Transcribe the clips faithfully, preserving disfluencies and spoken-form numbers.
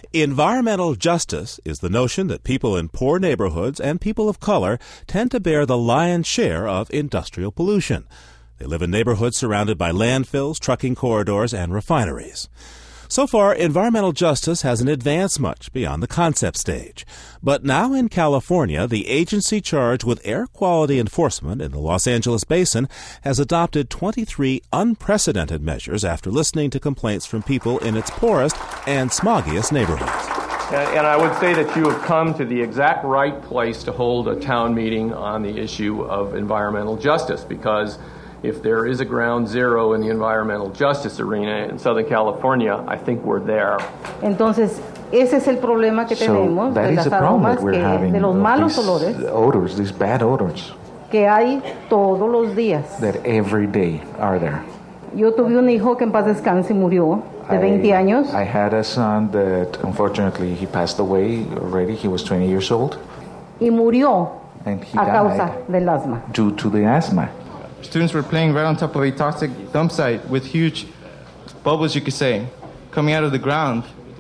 Environmental justice is the notion that people in poor neighborhoods and people of color tend to bear the lion's share of industrial pollution. They live in neighborhoods surrounded by landfills, trucking corridors, and refineries. So far, environmental justice hasn't advanced much beyond the concept stage. But now in California, the agency charged with air quality enforcement in the Los Angeles basin has adopted twenty-three unprecedented measures after listening to complaints from people in its poorest and smoggiest neighborhoods. And, and I would say that you have come to the exact right place to hold a town meeting on the issue of environmental justice, because if there is a ground zero in the environmental justice arena in Southern California, I think we're there. Entonces, ese es el problema que tenemos, so that de is las the problem aromas, that we're que, having, de los malos these olores odors, these bad odors que hay todos los días. that every day are there. Yo tuve un hijo que en paz descanse murió de veinte I, años. I had a son that unfortunately he passed away already. He was twenty years old. Y murió and he a causa died del asma. due to the asthma. Students were playing right on top of a toxic dump site with huge bubbles, you could say, coming out of the ground.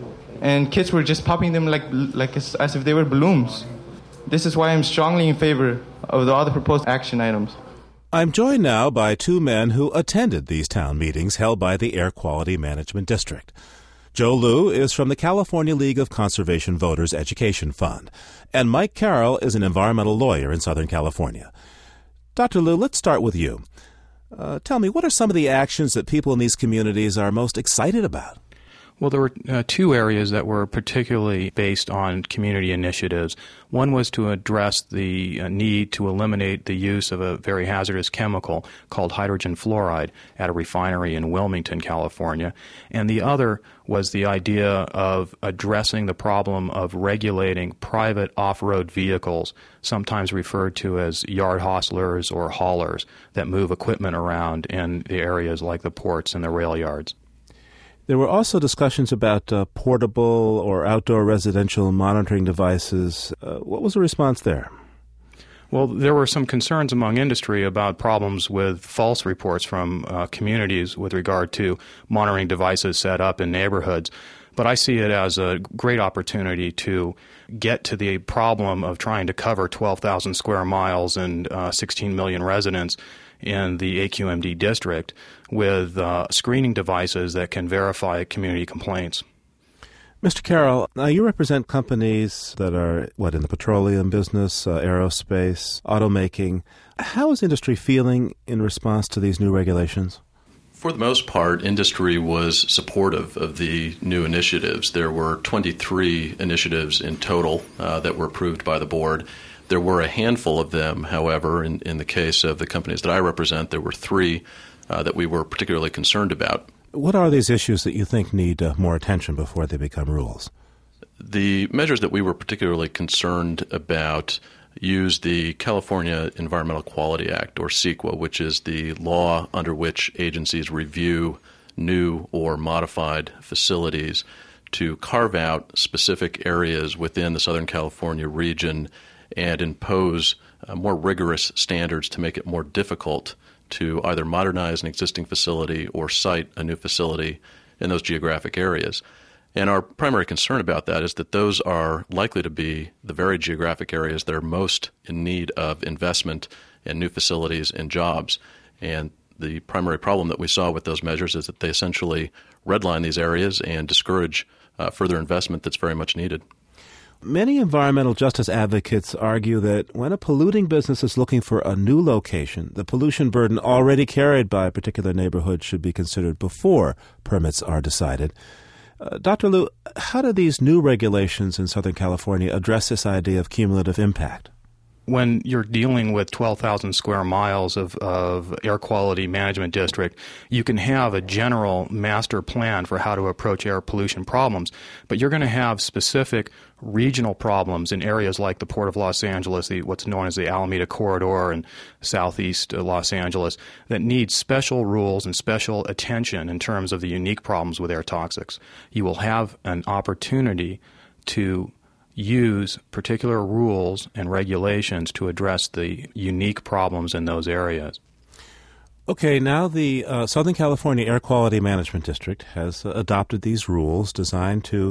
And kids were just popping them like, like as, as if they were balloons. This is why I'm strongly in favor of the, all the proposed action items. I'm joined now by two men who attended these town meetings held by the Air Quality Management District. Joe Liu is from the California League of Conservation Voters Education Fund, and Mike Carroll is an environmental lawyer in Southern California. Doctor Liu, let's start with you. Uh, tell me, what are some of the actions that people in these communities are most excited about? Well, there were uh, two areas that were particularly based on community initiatives. One was to address the uh, need to eliminate the use of a very hazardous chemical called hydrogen fluoride at a refinery in Wilmington, California. And the other was the idea of addressing the problem of regulating private off-road vehicles, sometimes referred to as yard hostlers or haulers, that move equipment around in the areas like the ports and the rail yards. There were also discussions about uh, portable or outdoor residential monitoring devices. Uh, what was the response there? Well, there were some concerns among industry about problems with false reports from uh, communities with regard to monitoring devices set up in neighborhoods. But I see it as a great opportunity to get to the problem of trying to cover twelve thousand square miles and uh, sixteen million residents in the A Q M D district with uh, screening devices that can verify community complaints. Mister Carroll, now you represent companies that are, what, in the petroleum business, uh, aerospace, automaking. How is industry feeling in response to these new regulations? For the most part, industry was supportive of the new initiatives. There were twenty-three initiatives in total uh, that were approved by the board. There were a handful of them, however, in, in the case of the companies that I represent, there were three uh, that we were particularly concerned about. What are these issues that you think need uh, more attention before they become rules? The measures that we were particularly concerned about use the California Environmental Quality Act, or CEQA, which is the law under which agencies review new or modified facilities to carve out specific areas within the Southern California region and impose uh, more rigorous standards to make it more difficult to either modernize an existing facility or site a new facility in those geographic areas. And our primary concern about that is that those are likely to be the very geographic areas that are most in need of investment in new facilities and jobs. And the primary problem that we saw with those measures is that they essentially redline these areas and discourage uh, further investment that's very much needed. Many environmental justice advocates argue that when a polluting business is looking for a new location, the pollution burden already carried by a particular neighborhood should be considered before permits are decided. Uh, Doctor Liu, how do these new regulations in Southern California address this idea of cumulative impact? When you're dealing with twelve thousand square miles of, of air quality management district, you can have a general master plan for how to approach air pollution problems, but you're going to have specific regional problems in areas like the Port of Los Angeles, the, what's known as the Alameda Corridor in southeast Los Angeles, that need special rules and special attention in terms of the unique problems with air toxics. You will have an opportunity to use particular rules and regulations to address the unique problems in those areas. Okay, now the uh, Southern California Air Quality Management District has uh, adopted these rules designed to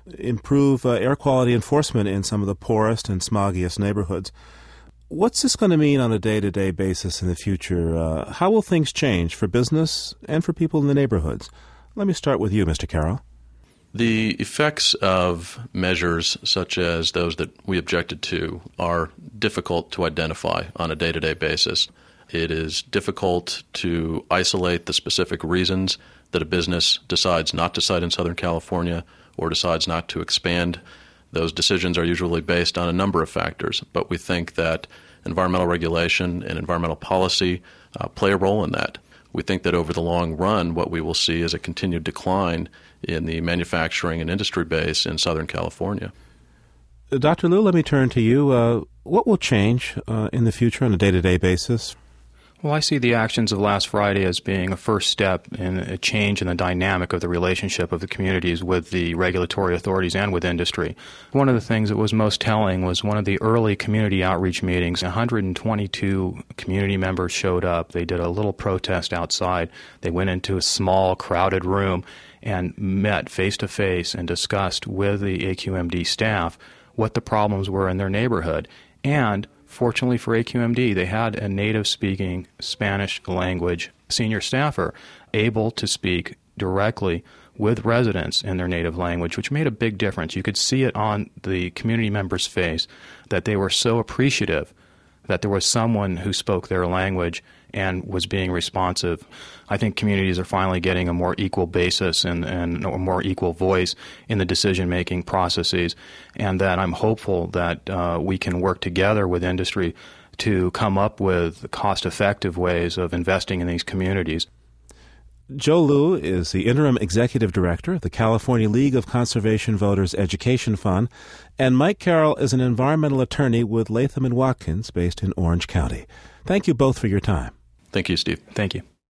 improve uh, air quality enforcement in some of the poorest and smoggiest neighborhoods. What's this going to mean on a day-to-day basis in the future? Uh, how will things change for business and for people in the neighborhoods? Let me start with you, Mister Carroll. The effects of measures such as those that we objected to are difficult to identify on a day-to-day basis. It is difficult to isolate the specific reasons that a business decides not to site in Southern California or decides not to expand. Those decisions are usually based on a number of factors, but we think that environmental regulation and environmental policy uh, play a role in that. We think that over the long run, what we will see is a continued decline in the manufacturing and industry base in Southern California. Doctor Liu, let me turn to you. Uh, what will change uh, in the future on a day-to-day basis? Well, I see the actions of last Friday as being a first step in a change in the dynamic of the relationship of the communities with the regulatory authorities and with industry. One of the things that was most telling was one of the early community outreach meetings. one hundred twenty-two community members showed up. They did a little protest outside. They went into a small, crowded room and met face-to-face and discussed with the A Q M D staff what the problems were in their neighborhood. And fortunately for A Q M D, they had a native-speaking Spanish language senior staffer able to speak directly with residents in their native language, which made a big difference. You could see it on the community members' face that they were so appreciative that there was someone who spoke their language and was being responsive. I think communities are finally getting a more equal basis and, and a more equal voice in the decision-making processes, and that I'm hopeful that uh, we can work together with industry to come up with cost-effective ways of investing in these communities. Joe Liu is the Interim Executive Director of the California League of Conservation Voters Education Fund, and Mike Carroll is an environmental attorney with Latham and Watkins based in Orange County. Thank you both for your time. Thank you, Steve. Thank you.